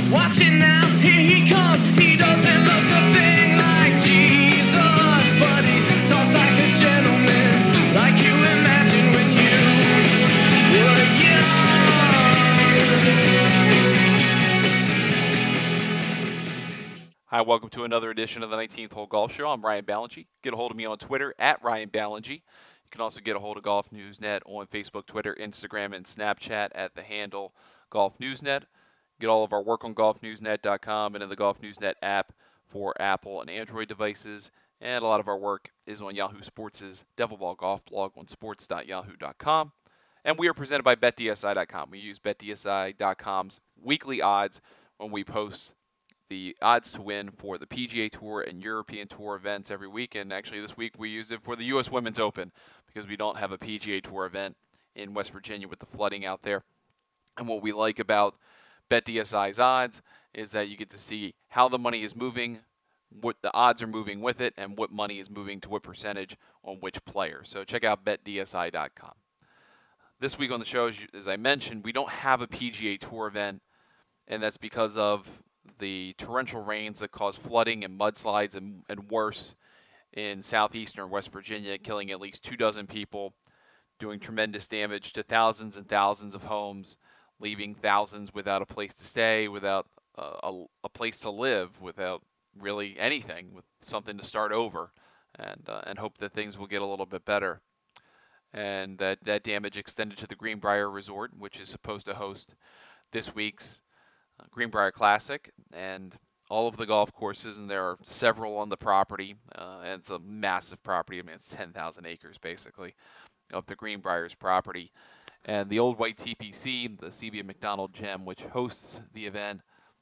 Watch it now, here he comes. He doesn't look a thing like Jesus, but he talks like a gentleman, like you imagine when you were young. Hi, welcome to another edition of the 19th Hole Golf Show. I'm Ryan Ballingy. Get a hold of me on Twitter at Ryan Ballingy. You can also get a hold of Golf Newsnet on Facebook, Twitter, Instagram, and Snapchat at the handle Golf Newsnet. Get all of our work on golfnewsnet.com and in the Golf Newsnet app for Apple and Android devices. And a lot of our work is on Yahoo Sports' Devilball Golf blog on sports.yahoo.com. And we are presented by BetDSI.com. We use BetDSI.com's weekly odds when we post the odds to win for the PGA Tour and European Tour events every week. And actually this week we used it for the U.S. Women's Open because we don't have a PGA Tour event in West Virginia with the flooding out there. And what we like about BetDSI's odds is that you get to see how the money is moving, what the odds are moving with it, and what money is moving to what percentage on which player. So check out BetDSI.com. This week on the show, as I mentioned, we don't have a PGA Tour event, and that's because of the torrential rains that caused flooding and mudslides and worse in southeastern West Virginia, killing at least 24 people, doing tremendous damage to thousands and thousands of homes, leaving thousands without a place to stay, without a place to live, without really anything, with something to start over, and hope that things will get a little bit better. And that damage extended to the Greenbrier Resort, which is supposed to host this week's Greenbrier Classic, and all of the golf courses, and there are several on the property, and it's a massive property. I mean, it's 10,000 acres, basically, of the Greenbrier's property. And the Old White TPC, the CB McDonald Gem, which hosts the event,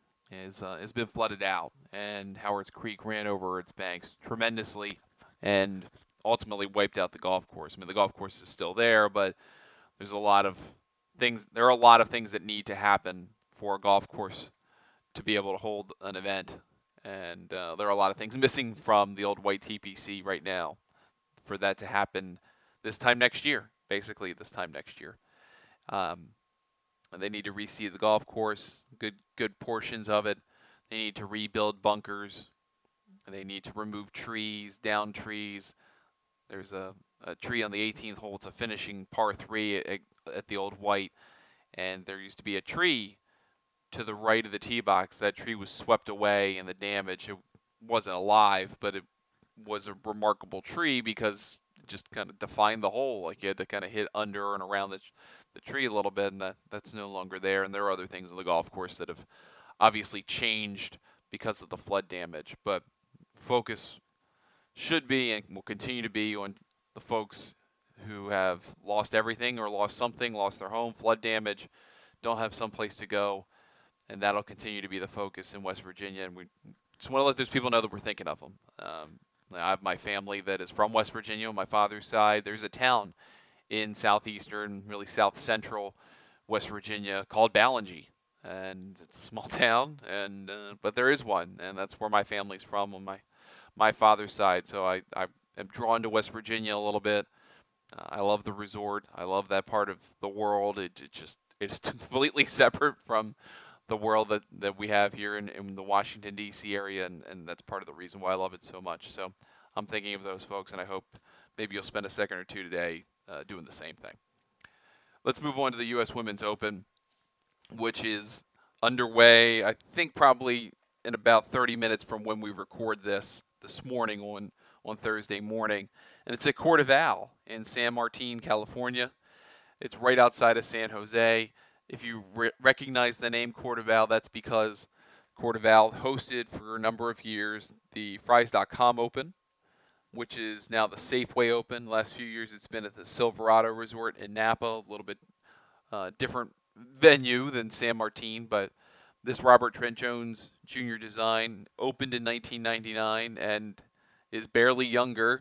has been flooded out, and Howard's Creek ran over its banks tremendously and ultimately wiped out the golf course. I mean, the golf course is still there, but there's a lot of things. There are a lot of things that need to happen for a golf course to be able to hold an event, and there are a lot of things missing from the Old White TPC right now for that to happen this time next year, basically this time next year. And they need to reseed the golf course, good portions of it. They need to rebuild bunkers. They need to remove trees, down trees. There's a tree on the 18th hole. It's a finishing par 3 at the Old White, and there used to be a tree to the right of the tee box. That tree was swept away in the damage. It wasn't alive, but it was a remarkable tree because it just kind of defined the hole. Like you had to kind of hit under and around the tree a little bit, and that's no longer there. And there are other things on the golf course that have obviously changed because of the flood damage. But focus should be and will continue to be on the folks who have lost everything or lost something, lost their home, flood damage, don't have some place to go. And that'll continue to be the focus in West Virginia. And we just want to let those people know that we're thinking of them. I have my family that is from West Virginia on my father's side. There's a town in southeastern, really south central West Virginia called Ballingy. And it's a small town, and but there is one. And that's where my family's from on my father's side. So I am drawn to West Virginia a little bit. I love the resort. I love that part of the world. It's completely separate from the world that we have here in the Washington, D.C. area, and that's part of the reason why I love it so much. So I'm thinking of those folks, and I hope maybe you'll spend a second or two today doing the same thing. Let's move on to the U.S. Women's Open, which is underway, I think probably in about 30 minutes from when we record this morning on Thursday morning. And it's at CourtAval in San Martin, California. It's right outside of San Jose. If you recognize the name CourtAval, that's because CourtAval hosted for a number of years the Fries.com Open, which is now the Safeway Open. The last few years it's been at the Silverado Resort in Napa, a little bit different venue than San Martin, but this Robert Trent Jones Jr. design opened in 1999 and is barely younger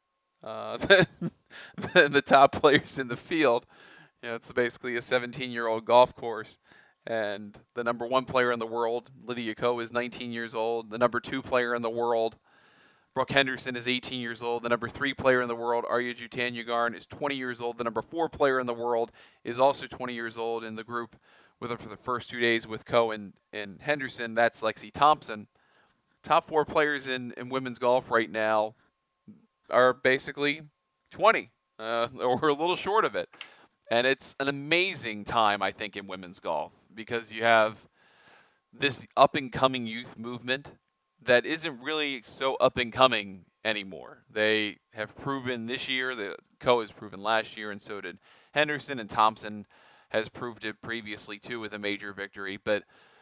than the top players in the field. You know, it's basically a 17-year-old golf course, and the number 1 player in the world, Lydia Ko, is 19 years old. The number 2 player in the world, Brooke Henderson, is 18 years old. The number 3 player in the world, Arya Jutanugarn, is 20 years old. The number 4 player in the world is also 20 years old in the group with her for the first 2 days with Coe and Henderson. That's Lexi Thompson. Top 4 players in women's golf right now are basically 20 or a little short of it. And it's an amazing time, I think, in women's golf because you have this up-and-coming youth movement that isn't really so up-and-coming anymore. They have proven this year, the Coe has proven last year, and so did Henderson, and Thompson has proved it previously too with a major victory. But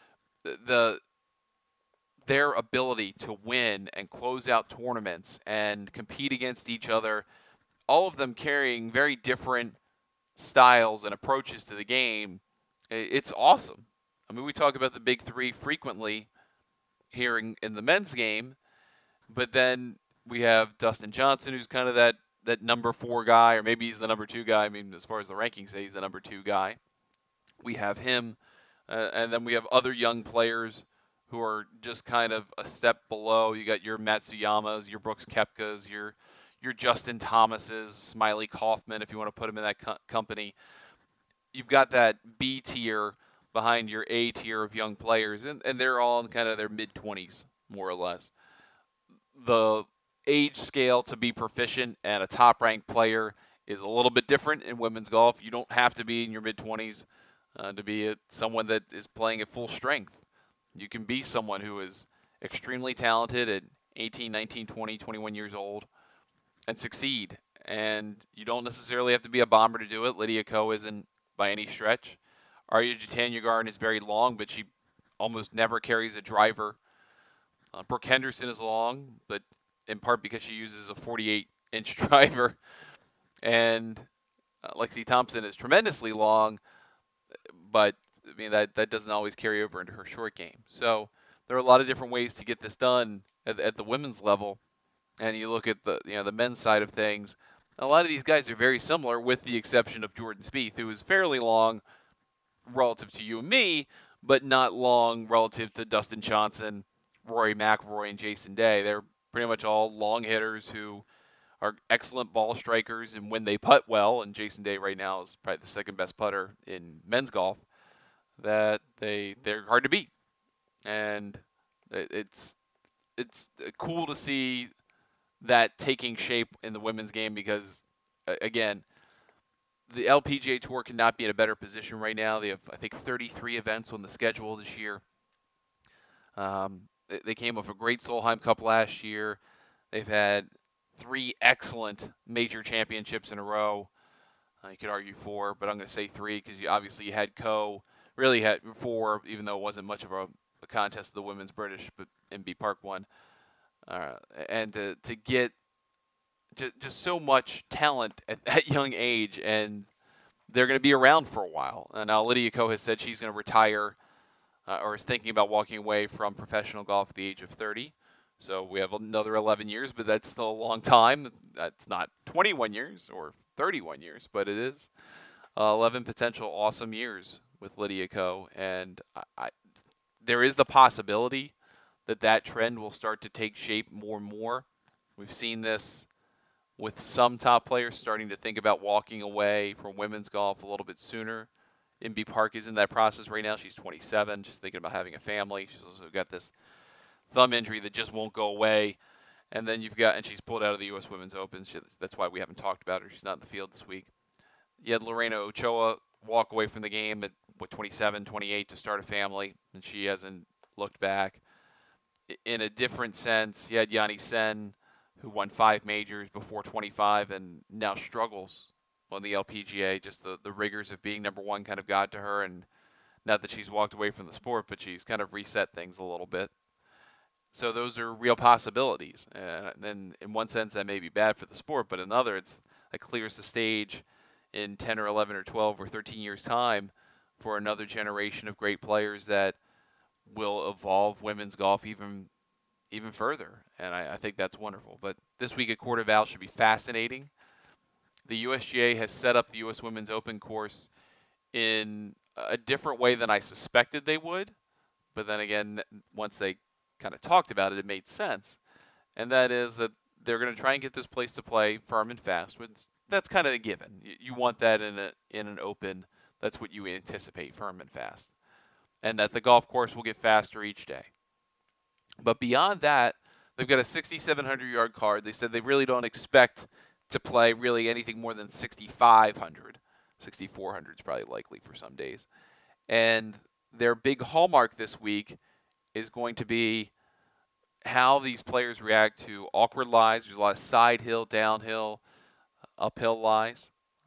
their ability to win and close out tournaments and compete against each other, all of them carrying very different styles and approaches to the game, it's awesome. I mean, we talk about the big three frequently here in the men's game, but then we have Dustin Johnson, who's kind of that number 4 guy, or maybe he's the number 2 guy. I mean, as far as the rankings say, he's the number 2 guy. We have him, and then we have other young players who are just kind of a step below. You got your Matsuyamas, your Brooks Koepkas, your Justin Thomases, Smiley Kaufman, if you want to put him in that company. You've got that B tier behind your A tier of young players, and they're all in kind of their mid-20s, more or less. The age scale to be proficient and a top-ranked player is a little bit different in women's golf. You don't have to be in your mid-20s to be someone that is playing at full strength. You can be someone who is extremely talented at 18, 19, 20, 21 years old and succeed. And you don't necessarily have to be a bomber to do it. Lydia Ko isn't by any stretch. Arya Jatanagarn is very long, but she almost never carries a driver. Brooke Henderson is long, but in part because she uses a 48-inch driver. And Lexi Thompson is tremendously long, but I mean that doesn't always carry over into her short game. So there are a lot of different ways to get this done at the women's level. And you look at the men's side of things, a lot of these guys are very similar, with the exception of Jordan Spieth, who is fairly long relative to you and me, but not long relative to Dustin Johnson, Rory McIlroy, and Jason Day. They're pretty much all long hitters who are excellent ball strikers, and when they putt well, and Jason Day right now is probably the second best putter in men's golf, that they're hard to beat. And it's cool to see that taking shape in the women's game because, again, the LPGA Tour cannot be in a better position right now. They have, I think, 33 events on the schedule this year. They came off a great Solheim Cup last year. They've had 3 excellent major championships in a row. You could argue 4, but I'm going to say 3 because obviously you had Coe. Really had 4, even though it wasn't much of a contest of the women's British, but MB Park won. And to get just so much talent at that young age, and they're going to be around for a while. And now Lydia Ko has said she's going to retire or is thinking about walking away from professional golf at the age of 30. So we have another 11 years, but that's still a long time. That's not 21 years or 31 years, but it is 11 potential awesome years with Lydia Ko. And there is the possibility that trend will start to take shape more and more. We've seen this with some top players starting to think about walking away from women's golf a little bit sooner. MB Park is in that process right now. She's 27. She's thinking about having a family. She's also got this thumb injury that just won't go away. And then and she's pulled out of the U.S. Women's Open. That's why we haven't talked about her. She's not in the field this week. You had Lorena Ochoa walk away from the game at 27, 28 to start a family, and she hasn't looked back. In a different sense, you had Yanni Sen, who won 5 majors before 25 and now struggles on the LPGA. Just the rigors of being number 1 kind of got to her, and not that she's walked away from the sport, but she's kind of reset things a little bit. So those are real possibilities. And then in one sense, that may be bad for the sport, but in another, it clears the stage in 10 or 11 or 12 or 13 years' time for another generation of great players that will evolve women's golf even further. And I think that's wonderful. But this week at CourtOval should be fascinating. The USGA has set up the U.S. Women's Open course in a different way than I suspected they would. But then again, once they kind of talked about it, it made sense. And that is that they're going to try and get this place to play firm and fast. That's kind of a given. You want that in an open That's what you anticipate, firm and fast. And that the golf course will get faster each day. But beyond that, they've got a 6,700-yard card. They said they really don't expect to play really anything more than 6,500. 6,400 is probably likely for some days. And their big hallmark this week is going to be how these players react to awkward lies. There's a lot of side hill, downhill, uphill lies,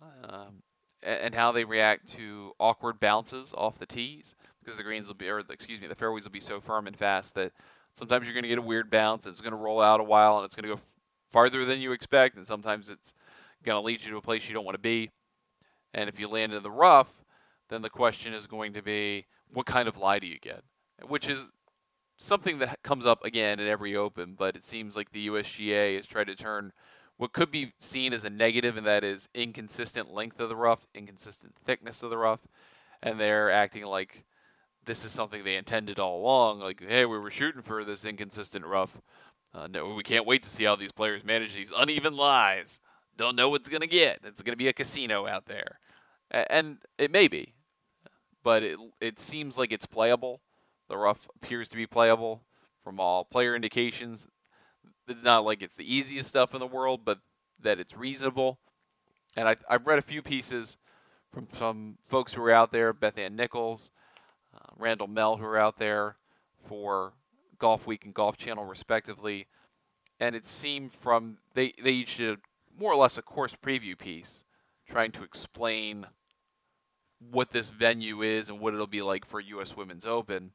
and how they react to awkward bounces off the tees, because the fairways will be so firm and fast that sometimes you're going to get a weird bounce. It's going to roll out a while, and it's going to go farther than you expect, and sometimes it's going to lead you to a place you don't want to be. And if you land in the rough, then the question is going to be, what kind of lie do you get? Which is something that comes up again in every Open, but it seems like the USGA has tried to turn what could be seen as a negative, and that is inconsistent length of the rough, inconsistent thickness of the rough, and they're acting like this is something they intended all along, like, hey, we were shooting for this inconsistent rough. No, we can't wait to see how these players manage these uneven lies. Don't know what's going to get. It's going to be a casino out there. And it may be, but it seems like it's playable. The rough appears to be playable from all player indications. It's not like it's the easiest stuff in the world, but that it's reasonable. And I've read a few pieces from some folks who are out there, Beth Ann Nichols, Randall Mell, who are out there for Golf Week and Golf Channel respectively. And it seemed from, they each did more or less a course preview piece trying to explain what this venue is and what it'll be like for U.S. Women's Open.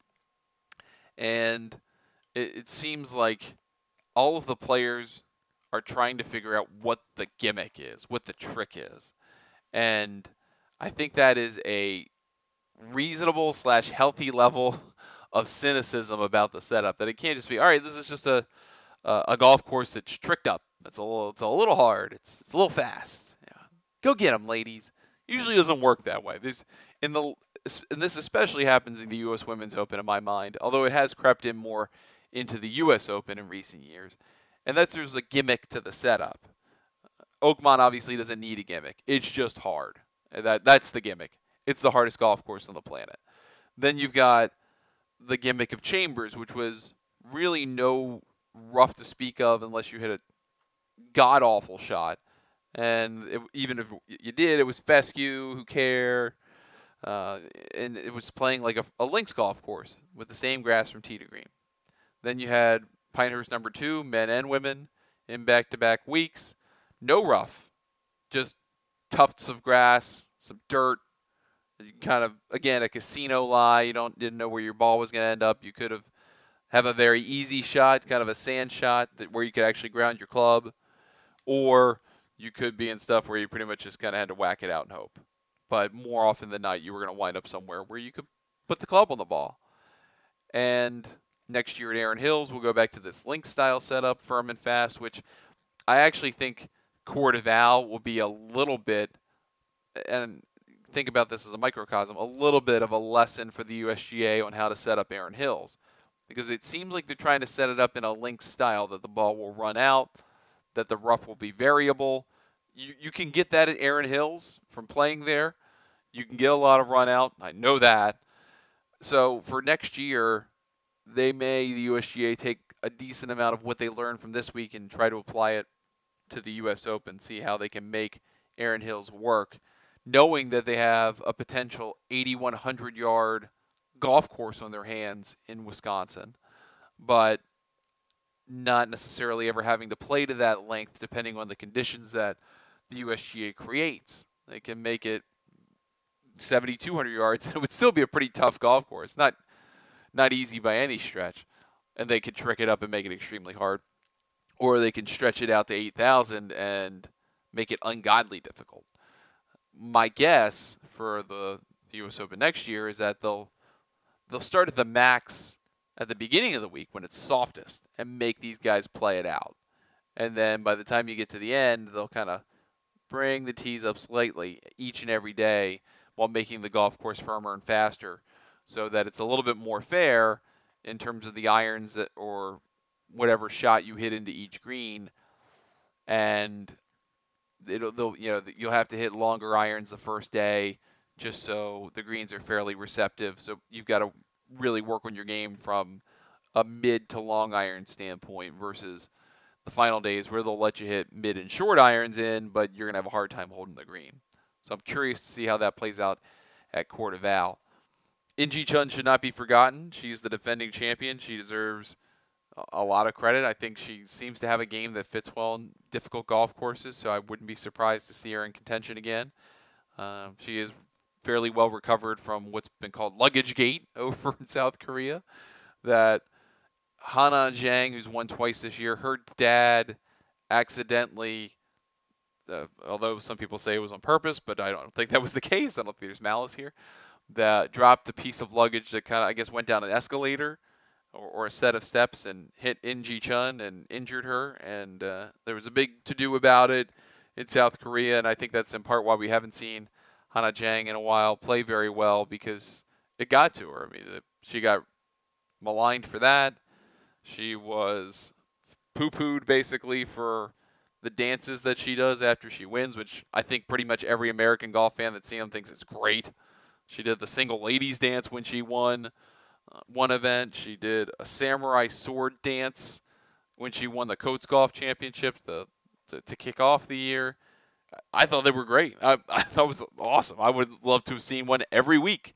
And it seems like all of the players are trying to figure out what the gimmick is, what the trick is. And I think that is a reasonable / healthy level of cynicism about the setup, that it can't just be, all right, this is just a golf course that's tricked up. It's a little hard. It's a little fast. Yeah. Go get them, ladies. Usually doesn't work that way. And this especially happens in the U.S. Women's Open in my mind, although it has crept in more into the U.S. Open in recent years. And there's a gimmick to the setup. Oakmont obviously doesn't need a gimmick. It's just hard. That's the gimmick. It's the hardest golf course on the planet. Then you've got the gimmick of Chambers, which was really no rough to speak of unless you hit a god-awful shot. And even if you did, it was fescue, who cared? And it was playing like a links golf course with the same grass from tee to green. Then you had Pinehurst number 2, men and women, in back-to-back weeks. No rough, just tufts of grass, some dirt. Kind of, again, a casino lie. You didn't know where your ball was going to end up. You could have a very easy shot, kind of a sand shot where you could actually ground your club, or you could be in stuff where you pretty much just kind of had to whack it out and hope. But more often than not, you were going to wind up somewhere where you could put the club on the ball. And next year at Erin Hills, we'll go back to this link style setup, firm and fast, which I actually think Coeur d'Alene will be a little bit, and think about this as a microcosm, a little bit of a lesson for the USGA on how to set up Erin Hills. Because it seems like they're trying to set it up in a link style, that the ball will run out, that the rough will be variable. You can get that at Erin Hills from playing there. You can get a lot of run out. I know that. So for next year, the USGA, take a decent amount of what they learned from this week and try to apply it to the U.S. Open, see how they can make Erin Hills work, knowing that they have a potential 8,100-yard golf course on their hands in Wisconsin, but not necessarily ever having to play to that length depending on the conditions that the USGA creates. They can make it 7,200 yards, and it would still be a pretty tough golf course. Not easy by any stretch. And they could trick it up and make it extremely hard. Or they can stretch it out to 8,000 and make it ungodly difficult. My guess for the U.S. Open next year is that they'll start at the max at the beginning of the week when it's softest and make these guys play it out. And then by the time you get to the end, they'll kind of bring the tees up slightly each and every day while making the golf course firmer and faster, so that it's a little bit more fair in terms of the irons or whatever shot you hit into each green. And you'll have to hit longer irons the first day just so the greens are fairly receptive. So you've got to really work on your game from a mid to long iron standpoint versus the final days where they'll let you hit mid and short irons in, but you're going to have a hard time holding the green. So I'm curious to see how that plays out at CourtOval. In-Gee Chun should not be forgotten. She's the defending champion. She deserves a lot of credit. I think she seems to have a game that fits well in difficult golf courses, so I wouldn't be surprised to see her in contention again. She is fairly well recovered from what's been called luggage gate over in South Korea. That Hana Zhang, who's won twice this year, her dad accidentally, although some people say it was on purpose, but I don't think that was the case. I don't think there's malice here. That dropped a piece of luggage that kind of, I guess, went down an escalator or a set of steps and hit In-Gee Chun and injured her. And there was a big to-do about it in South Korea, and I think that's in part why we haven't seen Hana Zhang in a while play very well, because it got to her. I mean, she got maligned for that. She was poo-pooed basically for the dances that she does after she wins, which I think pretty much every American golf fan that's seen them thinks it's great. She did the single ladies dance when she won one event. She did a samurai sword dance when she won the Coates Golf Championship to kick off the year. I thought they were great. I thought it was awesome. I would love to have seen one every week.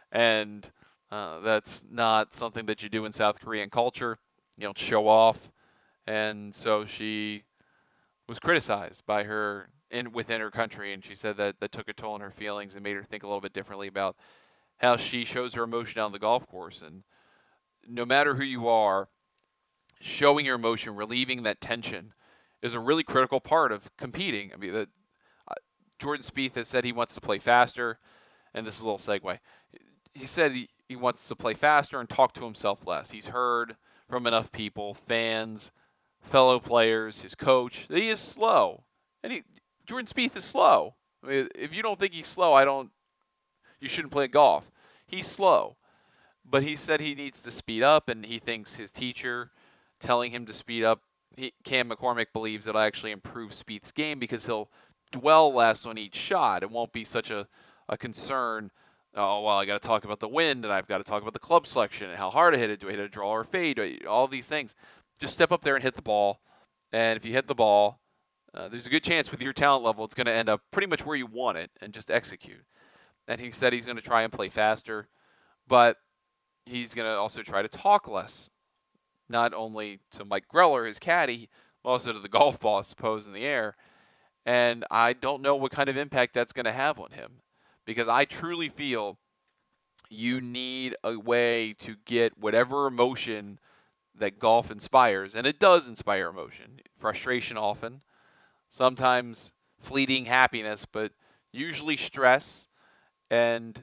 And that's not something that you do in South Korean culture. You don't show off. And so she was criticized by her within her country, and she said that took a toll on her feelings and made her think a little bit differently about how she shows her emotion on the golf course. And no matter who you are, showing your emotion, relieving that tension is a really critical part of competing. I mean, Jordan Spieth has said he wants to play faster, and this is a little segue. He said he wants to play faster and talk to himself less. He's heard from enough people, fans, fellow players, his coach, that he is slow. And Jordan Spieth is slow. I mean, if you don't think he's slow, you shouldn't play golf. He's slow. But he said he needs to speed up, and he thinks his teacher telling him to speed up, Cam McCormick believes it'll actually improve Spieth's game because he'll dwell less on each shot. It won't be such a concern. Oh, well, I got to talk about the wind, and I've got to talk about the club selection and how hard I hit it. Do I hit a draw or fade? All these things. Just step up there and hit the ball. And if you hit the ball, there's a good chance with your talent level it's going to end up pretty much where you want it, and just execute. And he said he's going to try and play faster, but he's going to also try to talk less, not only to Mike Greller, his caddy, but also to the golf ball, I suppose, in the air. And I don't know what kind of impact that's going to have on him, because I truly feel you need a way to get whatever emotion that golf inspires, and it does inspire emotion, frustration often, sometimes fleeting happiness, but usually stress and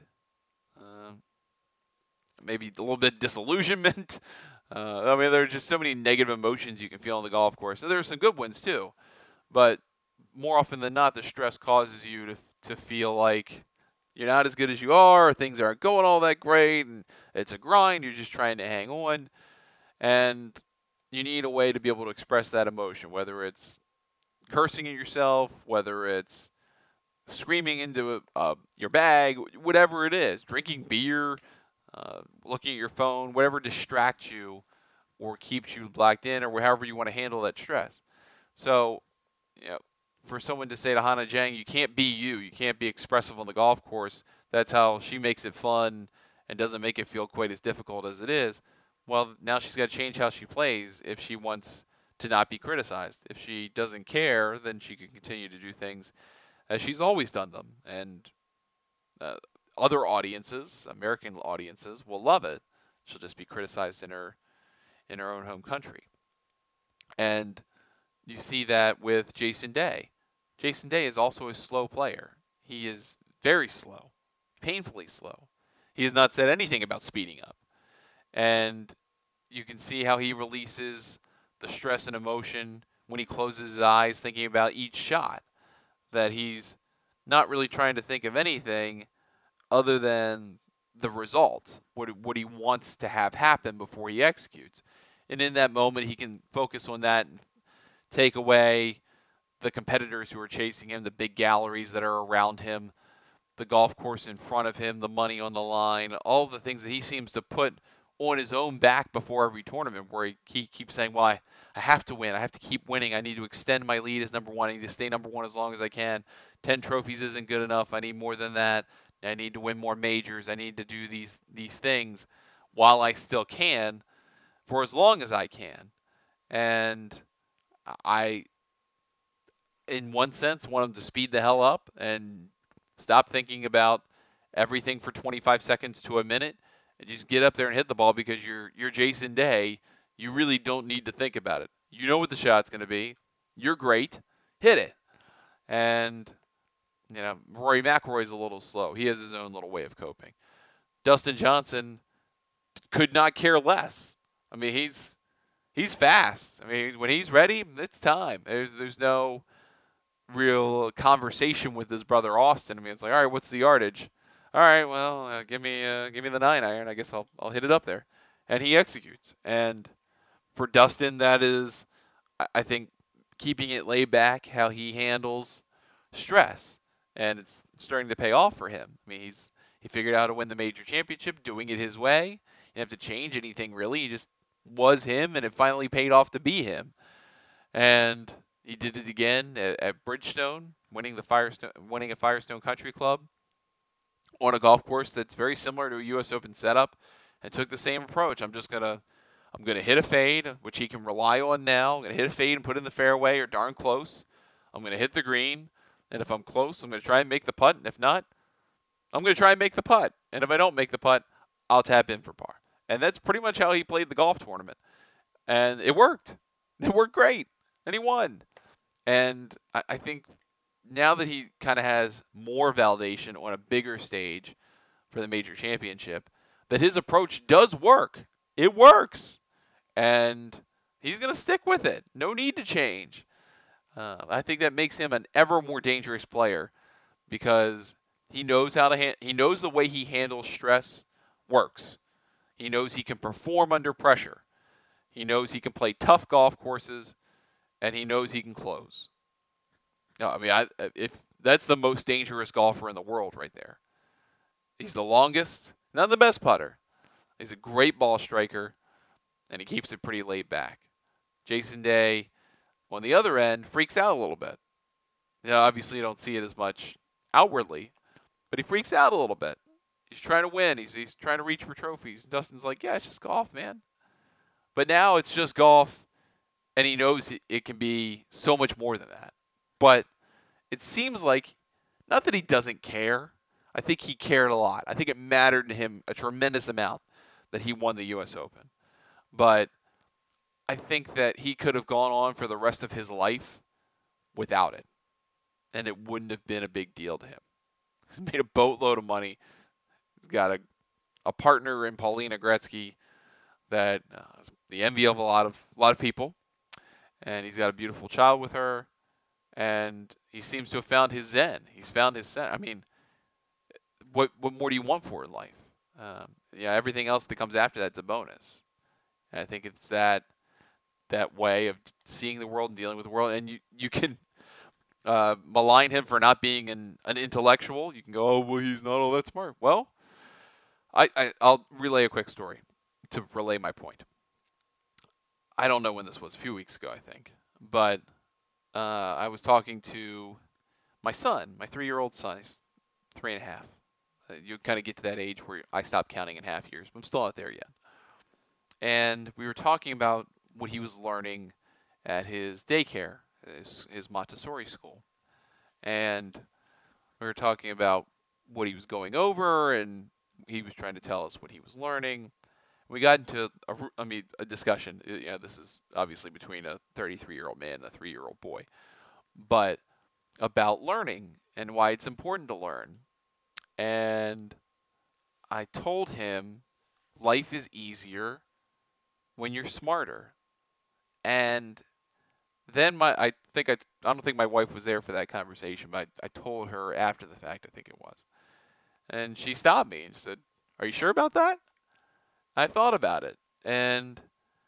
maybe a little bit disillusionment. I mean, there are just so many negative emotions you can feel on the golf course. And there are some good ones too, but more often than not, the stress causes you to feel like you're not as good as you are, or things aren't going all that great, and it's a grind. You're just trying to hang on, and you need a way to be able to express that emotion, whether it's cursing at yourself, whether it's screaming into your bag, whatever it is, drinking beer, looking at your phone, whatever distracts you or keeps you blacked in, or however you want to handle that stress. So, for someone to say to Hana Zhang, you can't be you can't be expressive on the golf course, that's how she makes it fun and doesn't make it feel quite as difficult as it is. Well, now she's got to change how she plays if she wants to not be criticized. If she doesn't care, then she can continue to do things as she's always done them. And other audiences, American audiences, will love it. She'll just be criticized in her own home country. And you see that with Jason Day. Jason Day is also a slow player. He is very slow, painfully slow. He has not said anything about speeding up. And you can see how he releases the stress and emotion when he closes his eyes thinking about each shot, that he's not really trying to think of anything other than the result, what he wants to have happen before he executes. And in that moment, he can focus on that and take away the competitors who are chasing him, the big galleries that are around him, the golf course in front of him, the money on the line, all the things that he seems to put on his own back before every tournament, where he keeps saying, well, I have to win. I have to keep winning. I need to extend my lead as number one. I need to stay number one as long as I can. 10 trophies isn't good enough. I need more than that. I need to win more majors. I need to do these things while I still can for as long as I can. And I, in one sense, want him to speed the hell up and stop thinking about everything for 25 seconds to a minute and just get up there and hit the ball, because you're Jason Day. You really don't need to think about it. You know what the shot's going to be. You're great. Hit it. And, Rory McIlroy's a little slow. He has his own little way of coping. Dustin Johnson could not care less. I mean, he's fast. I mean, when he's ready, it's time. There's no real conversation with his brother Austin. I mean, it's like, all right, what's the yardage? All right, well, give me the 9-iron. I guess I'll hit it up there, and he executes. And for Dustin, that is, I think, keeping it laid back, how he handles stress, and it's starting to pay off for him. I mean, he figured out how to win the major championship, doing it his way. He didn't have to change anything really. He just was him, and it finally paid off to be him. And he did it again at Bridgestone, winning a Firestone Country Club on a golf course that's very similar to a U.S. Open setup, and took the same approach. I'm gonna hit a fade, which he can rely on now. I'm gonna hit a fade and put it in the fairway or darn close. I'm gonna hit the green, and if I'm close, I'm gonna try and make the putt. And if not, I'm gonna try and make the putt. And if I don't make the putt, I'll tap in for par. And that's pretty much how he played the golf tournament. And it worked. It worked great. And he won. And I think now that he kind of has more validation on a bigger stage for the major championship, that his approach does work. It works. And he's going to stick with it. No need to change. I think that makes him an ever more dangerous player, because he knows he knows the way he handles stress works. He knows he can perform under pressure. He knows he can play tough golf courses, and he knows he can close. No, I mean, if that's the most dangerous golfer in the world right there. He's the longest, not the best putter. He's a great ball striker, and he keeps it pretty laid back. Jason Day, on the other end, freaks out a little bit. Obviously you don't see it as much outwardly, but he freaks out a little bit. He's trying to win. He's trying to reach for trophies. Dustin's like, yeah, it's just golf, man. But now it's just golf, and he knows it can be so much more than that. But it seems like, not that he doesn't care. I think he cared a lot. I think it mattered to him a tremendous amount that he won the U.S. Open. But I think that he could have gone on for the rest of his life without it, and it wouldn't have been a big deal to him. He's made a boatload of money. He's got a partner in Paulina Gretzky that is the envy of a lot of people, and he's got a beautiful child with her, and he seems to have found his zen. He's found his zen. I mean, what more do you want for in life? Everything else that comes after that's a bonus. And I think it's that way of seeing the world and dealing with the world, and you can malign him for not being an intellectual. You can go, oh, well, he's not all that smart. Well, I'll relay a quick story to relay my point. I don't know when this was, a few weeks ago, I think. But I was talking to my son, my 3-year-old son. He's 3.5. You kind of get to that age where I stop counting in half years, but I'm still not there yet. And we were talking about what he was learning at his daycare, his Montessori school. And we were talking about what he was going over, and he was trying to tell us what he was learning. We got into a discussion. This is obviously between a 33-year-old man and a 3-year-old boy, but about learning and why it's important to learn. And I told him life is easier when you're smarter. And then I don't think my wife was there for that conversation, but I told her after the fact, I think it was. And she stopped me and said, "Are you sure about that?" I thought about it, and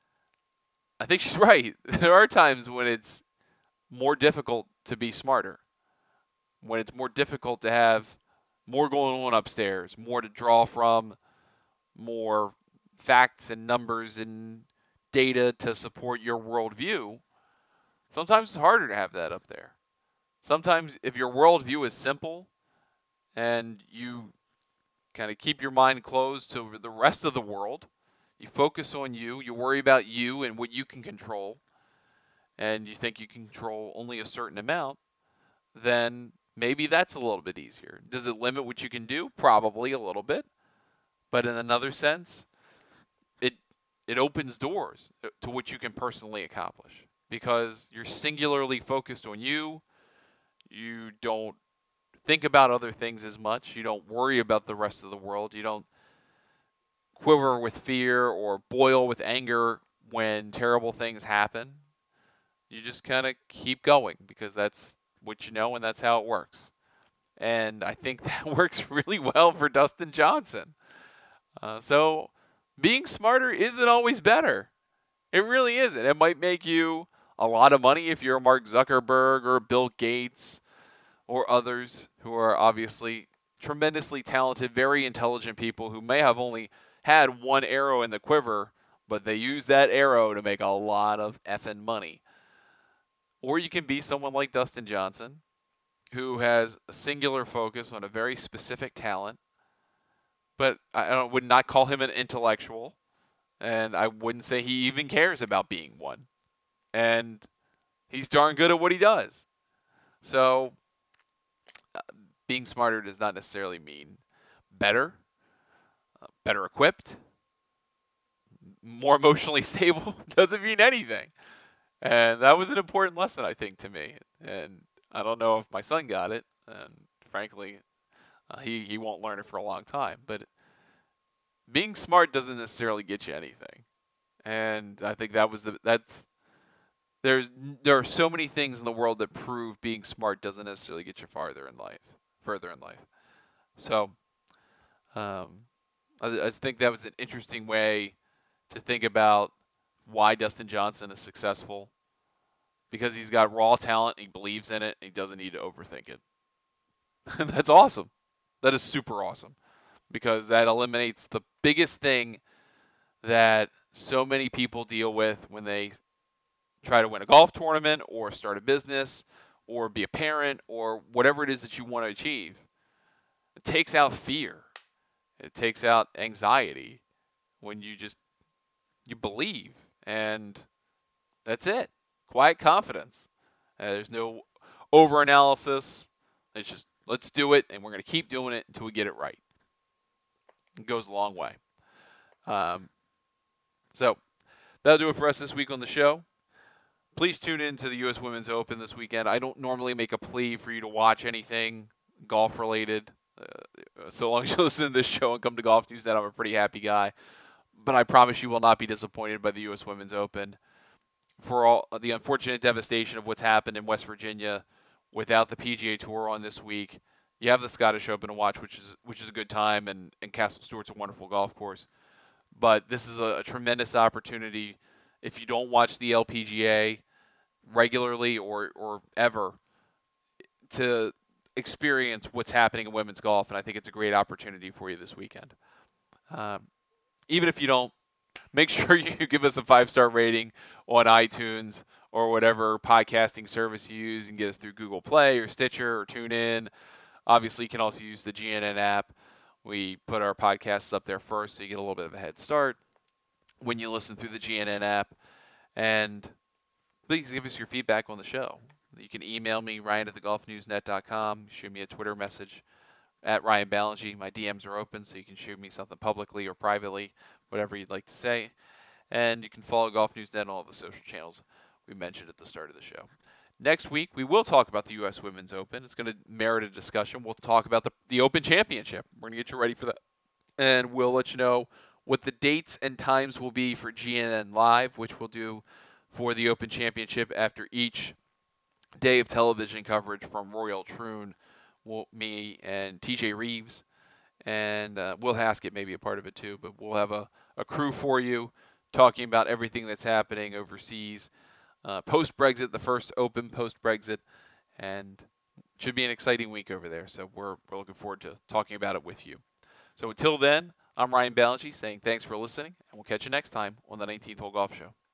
I think she's right. There are times when it's more difficult to be smarter, when it's more difficult to have more going on upstairs, more to draw from, more facts and numbers and data to support your worldview, sometimes it's harder to have that up there. Sometimes if your worldview is simple and you kind of keep your mind closed to the rest of the world, you focus on you, you worry about you and what you can control, and you think you can control only a certain amount, then maybe that's a little bit easier. Does it limit what you can do? Probably a little bit. But in another sense, it opens doors to what you can personally accomplish because you're singularly focused on you. You don't think about other things as much. You don't worry about the rest of the world. You don't quiver with fear or boil with anger when terrible things happen. You just kind of keep going because that's what you know and that's how it works. And I think that works really well for Dustin Johnson. So being smarter isn't always better. It really isn't. It might make you a lot of money if you're a Mark Zuckerberg or Bill Gates or others who are obviously tremendously talented, very intelligent people who may have only had one arrow in the quiver, but they use that arrow to make a lot of effing money. Or you can be someone like Dustin Johnson, who has a singular focus on a very specific talent, but I would not call him an intellectual, and I wouldn't say he even cares about being one. And he's darn good at what he does. So being smarter does not necessarily mean better, better equipped, more emotionally stable. Doesn't mean anything. And that was an important lesson, I think, to me. And I don't know if my son got it. And frankly, he won't learn it for a long time. But being smart doesn't necessarily get you anything. And I think there are so many things in the world that prove being smart doesn't necessarily get you further in life. So I just think that was an interesting way to think about why Dustin Johnson is successful. Because he's got raw talent, he believes in it, and he doesn't need to overthink it. That's awesome. That is super awesome. Because that eliminates the biggest thing that so many people deal with when they try to win a golf tournament or start a business or be a parent or whatever it is that you want to achieve. It takes out fear. It takes out anxiety when you believe, and that's it. Quiet confidence. There's no over-analysis. It's just, let's do it, and we're going to keep doing it until we get it right. It goes a long way. So that'll do it for us this week on the show. Please tune in to the U.S. Women's Open this weekend. I don't normally make a plea for you to watch anything golf-related. So long as you listen to this show and come to Golf News Net, I'm a pretty happy guy. But I promise you will not be disappointed by the U.S. Women's Open. For all the unfortunate devastation of what's happened in West Virginia without the PGA Tour on this week, you have the Scottish Open to watch, which is a good time, and Castle Stewart's a wonderful golf course. But this is a tremendous opportunity if you don't watch the LPGA regularly or ever to experience what's happening in women's golf, and I think it's a great opportunity for you this weekend. Even if you don't, make sure you give us a 5-star rating on iTunes or whatever podcasting service you use and get us through Google Play or Stitcher or TuneIn. Obviously, you can also use the GNN app. We put our podcasts up there first, so you get a little bit of a head start when you listen through the GNN app. And please give us your feedback on the show. You can email me, ryan@thegolfnewsnet.com. Shoot me a Twitter message at Ryan Ballingy. My DMs are open, so you can shoot me something publicly or privately, whatever you'd like to say. And you can follow Golf News Net on all the social channels we mentioned at the start of the show. Next week, we will talk about the U.S. Women's Open. It's going to merit a discussion. We'll talk about the Open Championship. We're going to get you ready for that. And we'll let you know what the dates and times will be for GNN Live, which we'll do for the Open Championship after each day of television coverage from Royal Troon, me and TJ Reeves, and Will Haskett may be a part of it too, but we'll have a crew for you talking about everything that's happening overseas, post-Brexit, the first Open post-Brexit, and should be an exciting week over there. So we're looking forward to talking about it with you. So until then, I'm Ryan Ballantyne saying thanks for listening, and we'll catch you next time on the 19th Hole Golf Show.